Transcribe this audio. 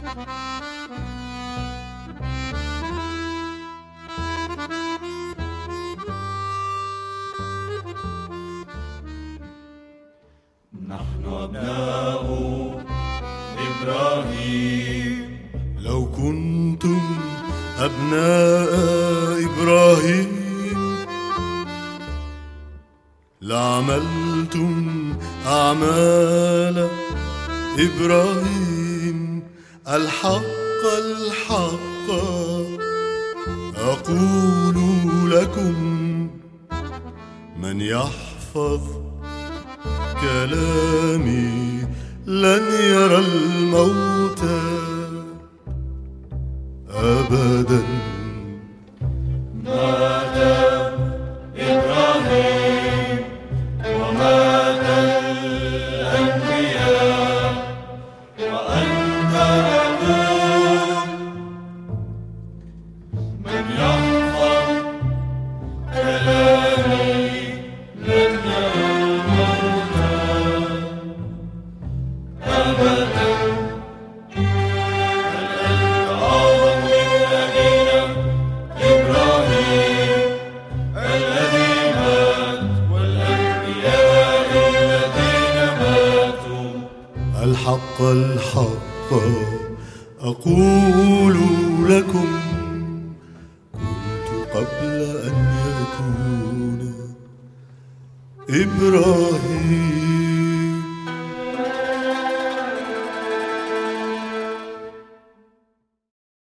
نحن أبناء إبراهيم. لو كنتم أبناء إبراهيم لعملتم أعمال إبراهيم. الحق الحق أقول لكم من يحفظ كلامي لن يرى الموت أبدا. مات إبراهيم ومات الأنبياء وأنت تقول من يحفظ كلامي لن يرى الموت أبدا. الحق الحق أقول لكم كنت قبل أن يكون إبراهيم